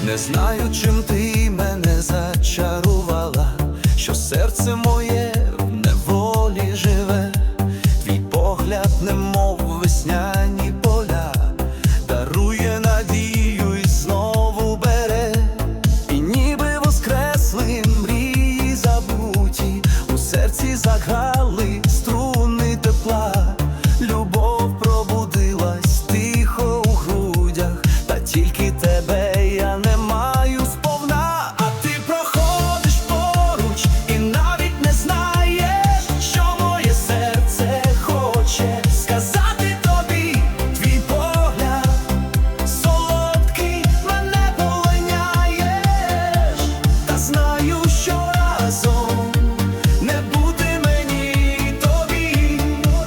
Не знаю, чим ти мене зачарувала, що серце моє в неволі живе. Твій погляд, немов весняні поля, дарує надію і знову бере. І ніби воскресли мрії забуті, у серці заграли струни тепла. Любов пробудилась тихо у грудях, та тільки тебе я не маю сповна. А ти проходиш поруч і навіть не знаєш, що моє серце хоче сказати тобі. Твій погляд солодкий мене полоняєш, та знаю, що разом не бути мені тобі.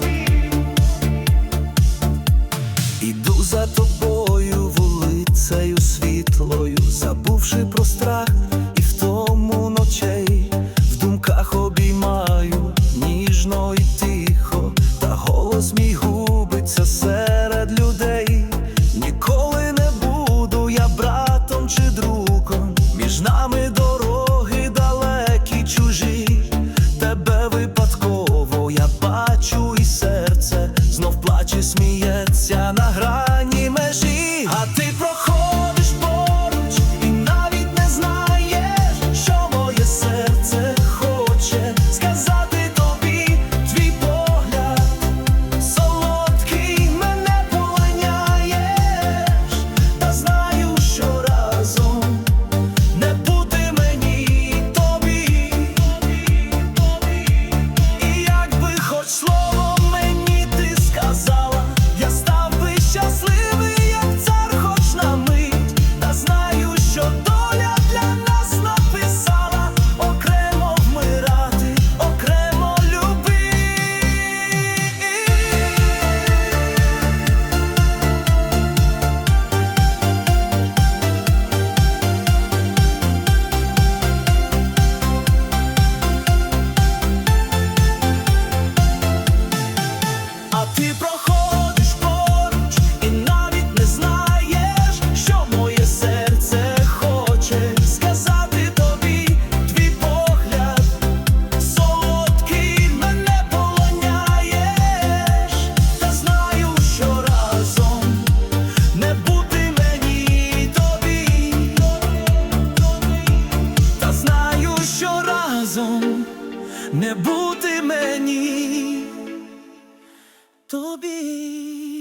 Іду за тобою вулицею світлою, забувши про страх і втому ночей. В думках обіймаю ніжно і тихо, та голос мій губиться серед людей. Ніколи не буду я братом чи другом, між нами дороги далекі чужі. Тебе випадково я бачу, і серце знов плаче, сміється на грані межі. А ти проходиш поруч і навіть не знаєш, що моє серце хоче сказати тобі. Твій погляд солодкий мене полоняєш, та знаю, що разом не бути мені тобі. І якби хоч слово мені ти сказала, я став би щасливий, як цар, хоч на мить. Та знаю, що доля для нас написала окремо вмирати, окремо любити. А ти проходиш поруч і навіть не знаєш, що моє серце хоче сказати тобі. Твій погляд солодкий мене полоняєш, та знаю, що разом не бути мені тобі. Та знаю, що разом не бути мені тобі.